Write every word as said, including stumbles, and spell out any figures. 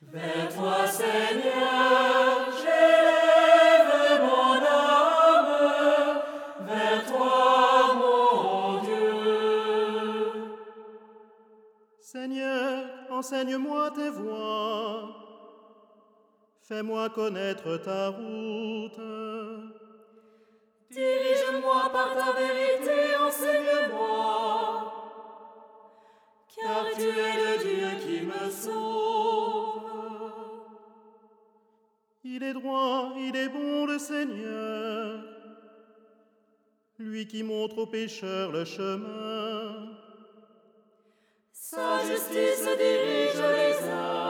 Vers toi, Seigneur, j'élève mon âme, vers toi, mon Dieu. Seigneur, enseigne-moi tes voies, fais-moi connaître ta route. Dirige-moi par ta vérité, enseigne-moi, car tu es le Dieu qui me sauve. Il est droit, il est bon le Seigneur, lui qui montre aux pécheurs le chemin. Sa justice dirige les âmes.